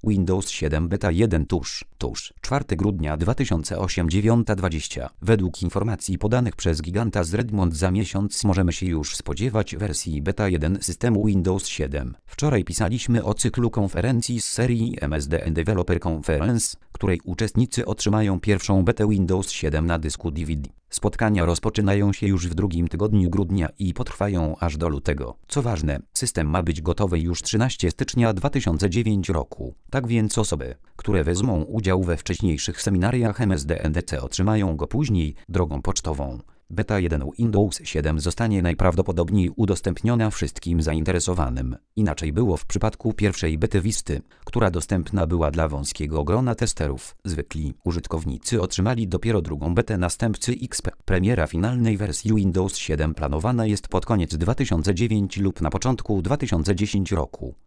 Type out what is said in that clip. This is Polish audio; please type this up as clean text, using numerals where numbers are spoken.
Windows 7 Beta 1 tuż 4 grudnia 2008 9:20. Według informacji podanych przez giganta z Redmond za miesiąc możemy się już spodziewać wersji Beta 1 systemu Windows 7. Wczoraj pisaliśmy o cyklu konferencji z serii MSDN Developer Conference, której uczestnicy otrzymają pierwszą betę Windows 7 na dysku DVD. Spotkania rozpoczynają się już w drugim tygodniu grudnia i potrwają aż do lutego. Co ważne, system ma być gotowy już 13 stycznia 2009 roku. Tak więc osoby, które wezmą udział we wcześniejszych seminariach MSDNDC otrzymają go później drogą pocztową. Beta 1 Windows 7 zostanie najprawdopodobniej udostępniona wszystkim zainteresowanym. Inaczej było w przypadku pierwszej bety Visty, która dostępna była dla wąskiego grona testerów. Zwykli użytkownicy otrzymali dopiero drugą betę następcy XP. Premiera finalnej wersji Windows 7 planowana jest pod koniec 2009 lub na początku 2010 roku.